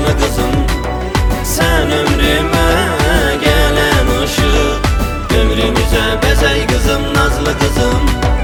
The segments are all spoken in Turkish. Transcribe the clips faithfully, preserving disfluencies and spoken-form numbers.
nazlı kızım. Sen ömrüme gelen ışık, ömrümüze bezey kızım, nazlı kızım.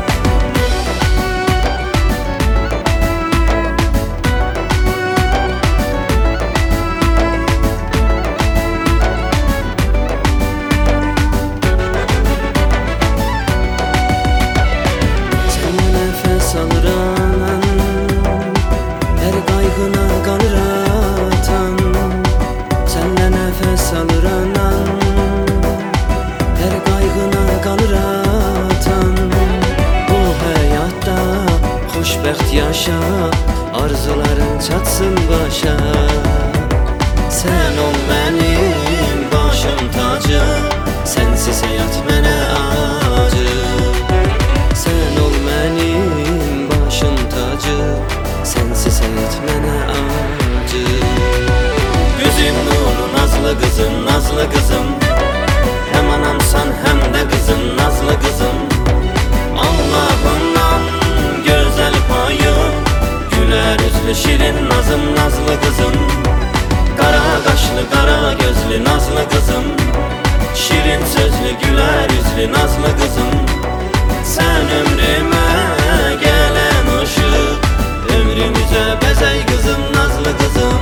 Xoşbəxt yaşa, arzuların çatsın başa. Sen ol benim başım tacı, sensiz hayat mənə acı. Sen ol benim başım tacı, sensiz hayat mənə acı. Gözüm nuru, nazlı kızım, nazlı kızım. Hem anamsan hem de kızım, nazlı kızım. Allah'ından güzel payı, güler yüzlü şirin nazım, nazlı kızım. Kara kaşlı kara gözlü nazlı kızım, şirin sözlü güler yüzlü nazlı kızım. Sen ömrüme gelen ışık, ömrümüze bezey kızım, nazlı kızım.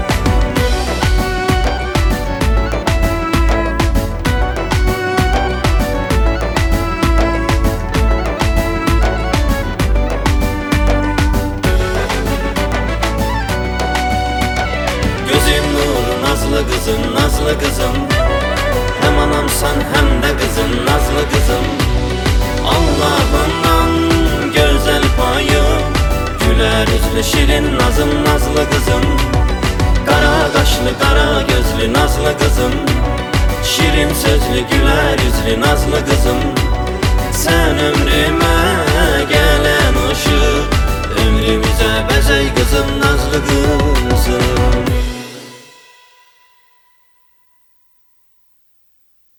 Nazlı kızım, nazlı kızım. Hem anamsan hem de kızım, nazlı kızım. Allah'ından güzel payı, güler yüzlü şirin nazım, nazlı kızım. Kara kaşlı kara gözlü nazlı kızım, şirin sözlü güler yüzlü nazlı kızım. Sen ömrüme